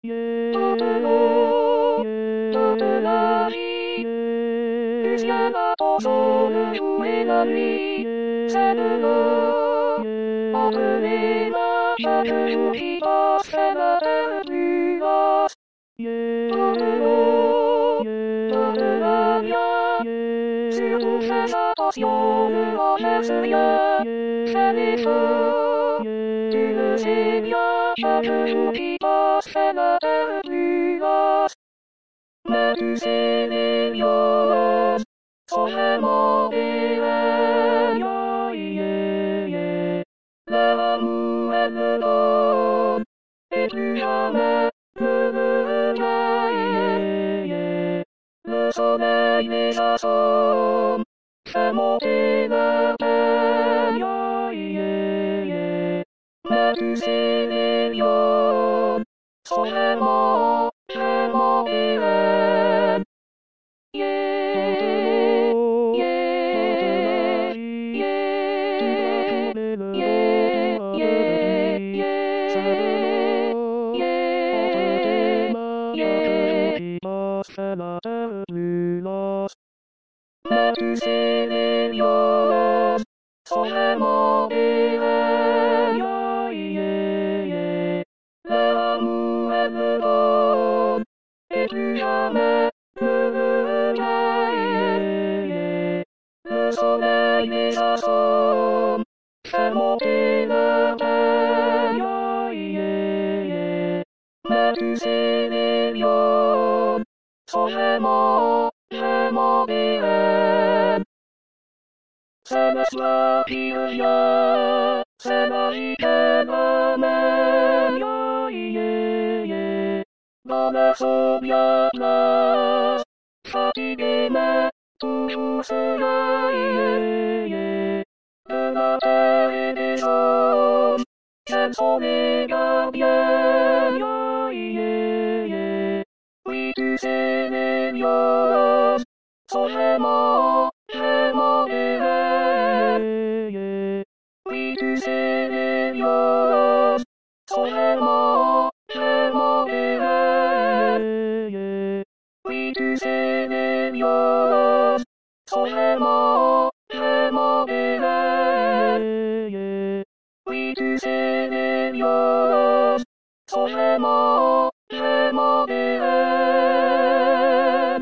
De la vie, jusqu'à la tension, le jour et la nuit, c'est de l'eau. Entre les mains, chaque jour qui passe, c'est la terre plus vaste. De l'eau, de la bien, surtout fais attention, ne renverse rien, c'est les feux. Tu le sais bien, chaque jour qui passe, c'est la terre plus vaste. Mais tu sais, les violences sont vraiment pérennes. Leur amour, elle le donne, et plus jamais ne le revient. Le soleil les assomme, fait monter leur peine. Mais tu sais, les violences sont vraiment pérennes. C'est la terre plus lost. Mais tu sais, les violences sont vraiment pérennes. Leur amour, elle le donne, et plus jamais ne le revient. Le soleil les assomme, fait monter leur peine. Mais tu sais, les violences sont vraiment pérennes. C'est le soir qui revient, c'est la vie qu'elle amène. Dans leur son bien place, fatigué mais toujours serein. De la terre et des hommes, elles sont les gardiennes. Oui, tu sais, les violences sont vraiment pérennes. Oui, tu sais, les violences sont vraiment pérennes. Oui, tu sais, les violences sont vraiment pérennes. Oui, tu sais,